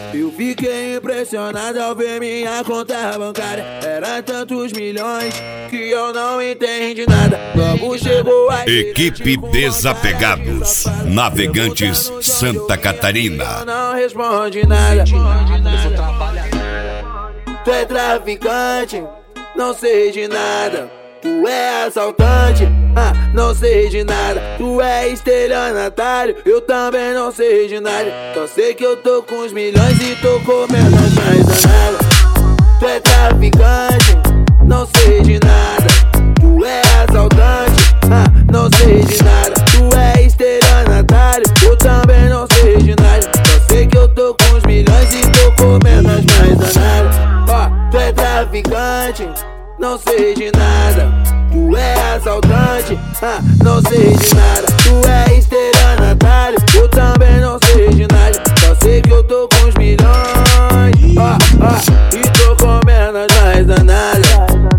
Eu fiquei impressionado ao ver minha conta bancária. Era tantos milhões que eu não entendi nada. Logo chegou a Equipe Desapegados, Navegantes Santa Catarina. Não responde nada. Tu é traficante, não sei de nada. Tu é assaltante, não sei de nada. Tu é estelionatário, eu também não sei de nada. Só sei que eu tô com os milhões e tô comendo as mais danadas. Tu é traficante, não sei de nada. Tu é assaltante, não sei de nada. Tu é estelionatário, eu também não sei de nada. Só sei que eu tô com os milhões e tô comendo as mais danadas. Tu é traficante, não sei de nada. Tu é assaltante, não sei de nada. Tu é estelionatário, eu também não sei de nada. Só sei que eu tô com os milhões, e tô comendo as mais danadas.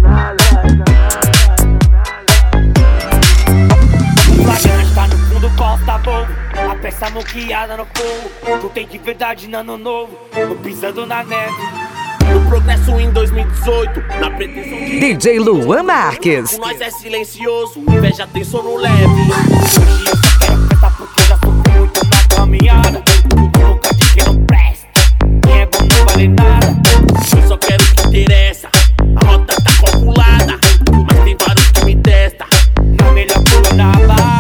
O flagrante tá no fundo, Costa Bowl. A peça moqueada no fogo. Tu tem de verdade no ano novo, tô pisando na neve. No progresso em 2018, na pretensão de DJ Luan Marques. com nós é silencioso, inveja tem sono leve. Hoje eu só quero festa porque eu já sofri muito na caminhada. Tudo boca de quem não presta, quem é bom não vale nada. Eu só quero o que interessa, a rota tá calculada. Mas tem vários que me testam, não melhor pulo na bala.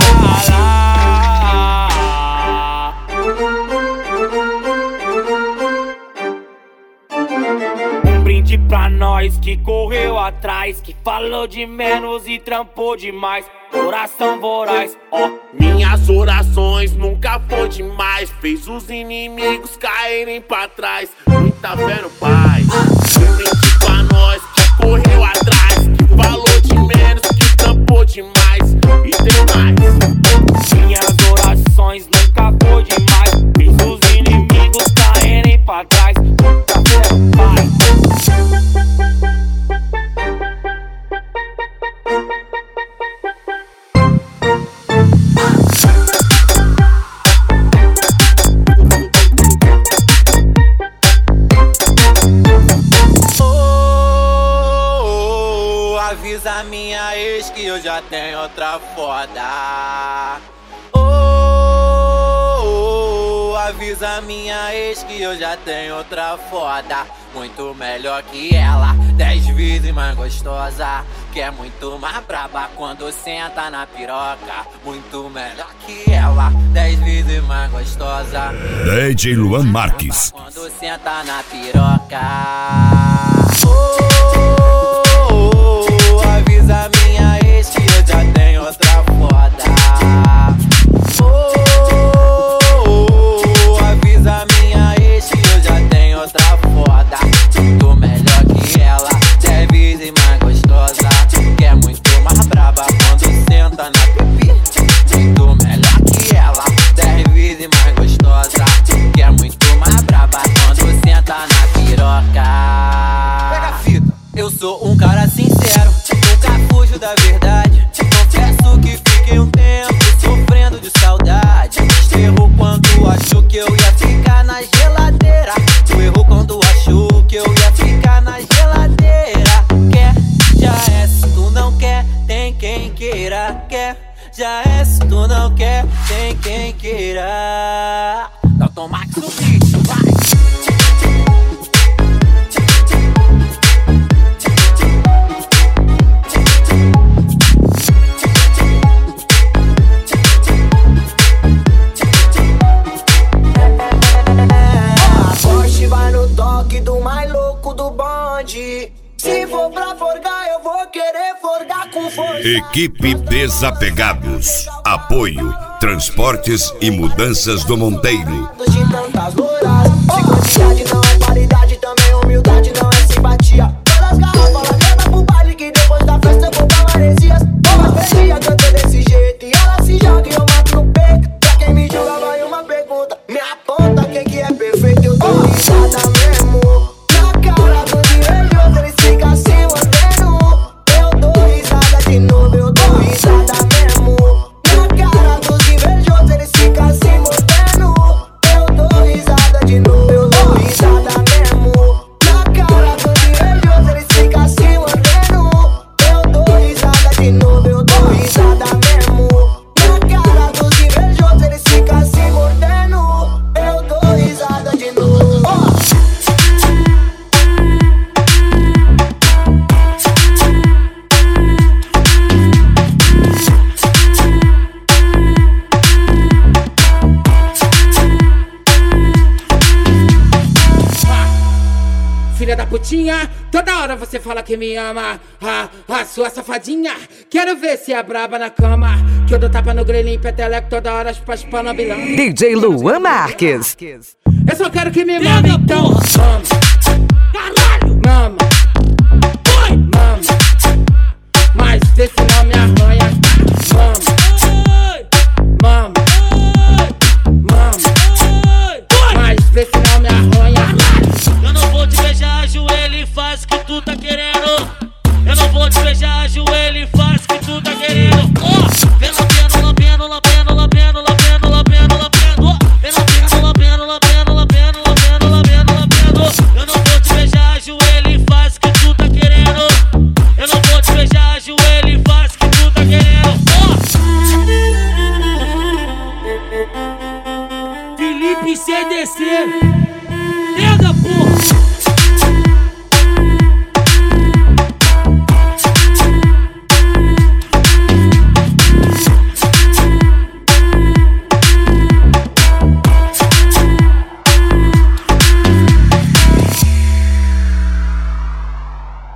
Pra nós que correu atrás, que falou de menos e trampou demais. Coração voraz, minhas orações nunca foi demais. Fez os inimigos caírem pra trás. Muita fé no Pai. Pra nós que correu atrás, que falou de menos, que trampou demais. E tem mais. Minhas orações nunca foi demais. Fez os inimigos caírem pra trás. Muita fé no Pai. Avisa minha ex que eu já tenho outra foda. Avisa minha ex que eu já tenho outra foda. Muito melhor que ela, 10 vezes mais gostosa. Que é muito mais braba quando senta na piroca. Muito melhor que ela, 10 vezes mais gostosa. DJ Luan Marques. Quando senta na piroca. Avisa minha ex que eu já tenho outra foda. Avisa minha ex que eu já tenho outra foda. Muito melhor que ela, 10 vezes mais gostosa. Que é muito mais braba quando senta na pipi. Muito melhor que ela, 10 vezes mais gostosa. Que é muito mais braba quando senta na piroca. Pega a fita, eu sou um cara sincero, nunca fujo da verdade. Confesso que fiquei um tempo sofrendo de saudade. Errou quando achou que eu ia ficar na geladeira. Tu errou quando achou que eu ia ficar na geladeira. Quer, já é, se tu não quer, tem quem queira. Quer, já é, se tu não quer, tem quem queira. Dalton Max no beat, vai! Se for pra forgar, eu vou querer forgar com força. Equipe Desapegados. Apoio Transportes e Mudanças do Monteiro. De tantas loiras, se quantidade não é qualidade, também humildade não é simpatia. Todas as garrafas, leva pro baile que depois da festa eu vou pra Maresias. Uma perdia canta desse jeito e ela se joga e eu mato no peito. Pra quem me julga vai uma pergunta, me aponta quem que é perfeito. Eu tô risada mesmo. De novo eu dou risada mesmo. Na cara dos invejosos eles ficam se mordendo. Eu dou risada filha da putinha, toda hora você fala que me ama. Sua safadinha, quero ver se é braba na cama. Que eu dou tapa no grelhinho, peteleco, toda hora chupa na bilão. DJ Luan Marques. Eu só quero que me mame, então mama. Caralho! Mama. Oi! Mama. Mas vê se não me arranha. Mama. Oi! Mama. Mama. Oi! Mas vê se não me arranha. Eu não vou te beijar, ajoelha e faz o que tu tá querendo. Eu não vou te beijar, ajoelha e faz o que tu tá querendo. Vem lambendo, lambendo, lambendo, lambendo, lambendo, lambendo, lambendo. Vem lambendo, lambendo, lambendo, lambendo, lambendo, lambendo, lambendo. Eu não vou te beijar, ajoelha e faz o que tu tá querendo. Eu não vou te beijar, ajoelha e faz o que tu tá querendo. Felipe CDC.